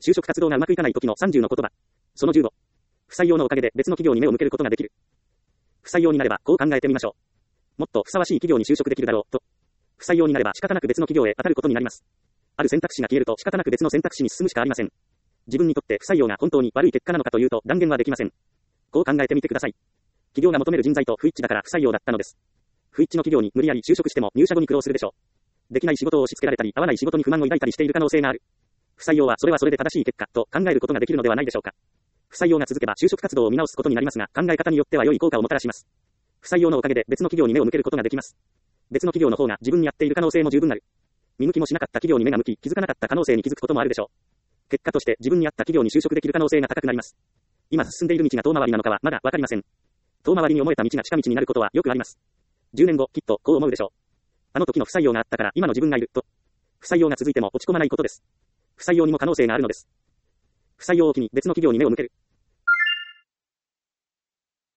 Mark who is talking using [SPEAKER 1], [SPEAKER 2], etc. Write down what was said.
[SPEAKER 1] 就職活動がうまくいかない時の30の言葉。その15。不採用のおかげで別の企業に目を向けることができる。不採用になればこう考えてみましょう。もっとふさわしい企業に就職できるだろうと。不採用になれば仕方なく別の企業へ当たることになります。ある選択肢が消えると仕方なく別の選択肢に進むしかありません。自分にとって不採用が本当に悪い結果なのかというと断言はできません。こう考えてみてください。企業が求める人材と不一致だから不採用だったのです。不一致の企業に無理やり就職しても入社後に苦労するでしょう。できない仕事を押し付けられたり、合わない仕事に不満を抱いたりしている可能性がある。不採用はそれはそれで正しい結果と考えることができるのではないでしょうか。不採用が続けば就職活動を見直すことになりますが、考え方によっては良い効果をもたらします。不採用のおかげで別の企業に目を向けることができます。別の企業の方が自分に合っている可能性も十分ある。見向きもしなかった企業に目が向き、気づかなかった可能性に気づくこともあるでしょう。結果として自分に合った企業に就職できる可能性が高くなります。今進んでいる道が遠回りなのかはまだわかりません。遠回りに思えた道が近道になることはよくあります。10年後、きっとこう思うでしょう。あの時の不採用があったから今の自分がいると。不採用が続いても落ち込まないことです。不採用にも可能性があるのです。不採用を機に別の企業に目を向ける。